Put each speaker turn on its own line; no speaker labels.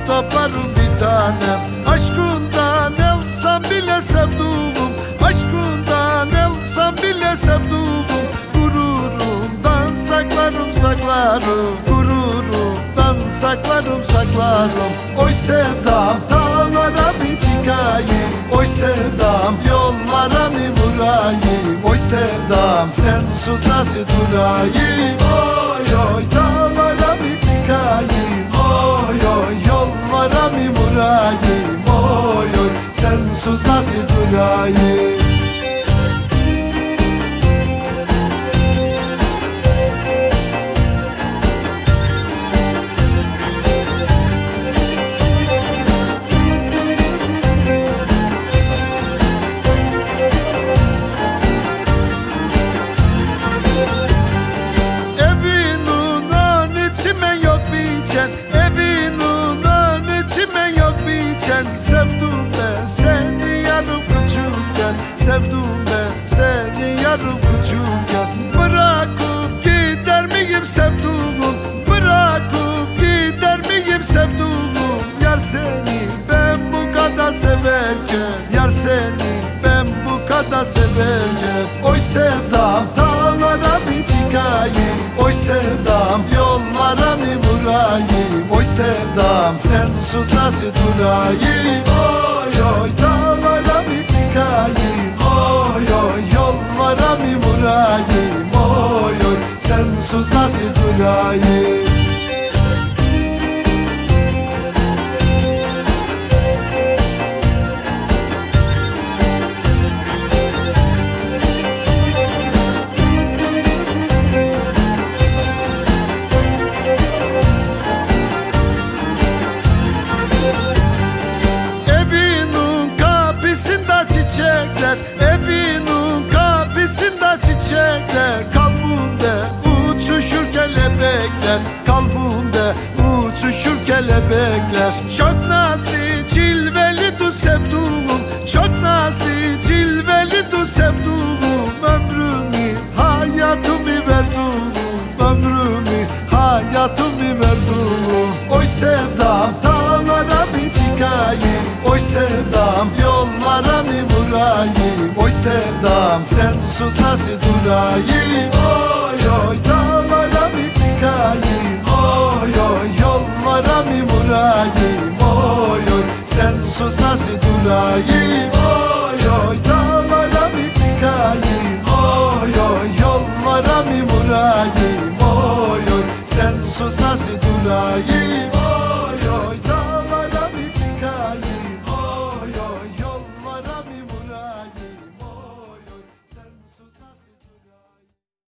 toplarım bir tanem. Aşkından elsem bile sevduğum, aşkından elsem bile sevduğum, gururumdan saklarım saklarım, gururumdan saklarım saklarım. Oy sevdam dağlara bir çıkayım, oy sevdam yollara mı vurayım, oy sevdam sensiz nasıl durayım. Oy oy dağlara bir çıkayım, oy oy yollara mı vurayım, oy oy sensiz nasıl durayım. Evinin önü çimen yok biçen. Sevdim ben seni yarım küçükken, sevdim ben seni yarım küçükken. Bırakıp gider miyim sevduğum, bırakıp gider miyim sevduğum. Yar seni ben bu kadar severken, yar seni ben bu kadar severken. Oy sevdam dağlara bir çıkayım, oy sevdam yollara mı vurayım, oy sevdam sensiz nasıl durayım. Oy oy dağlara mı çıkayım, oy oy yollara mı vurayım, oy oy sensiz nasıl durayım. Çiçekler, evinin kapısında çiçekler, kalbimde uçuşur kelebekler, kalbimde uçuşur kelebekler. Çok nazlı cilvelidir sevduğum, çok nazlı cilvelidir sevduğum. Ömrümü hayatımı verdim, ömrümü hayatımı verdim. Oy sevdam dağlara bir çıkayım, oy sevdam yollara mı vurayım, oy sevdam sensiz nasıl durayım. Oy oy dağlara mı çıkayım, oy oy yollara mı vurayım, oy oy sensiz nasıl durayım. Oy oy dağlara mı çıkayım, oy oy yollara mı vurayım, oy oy sensiz nasıl durayım.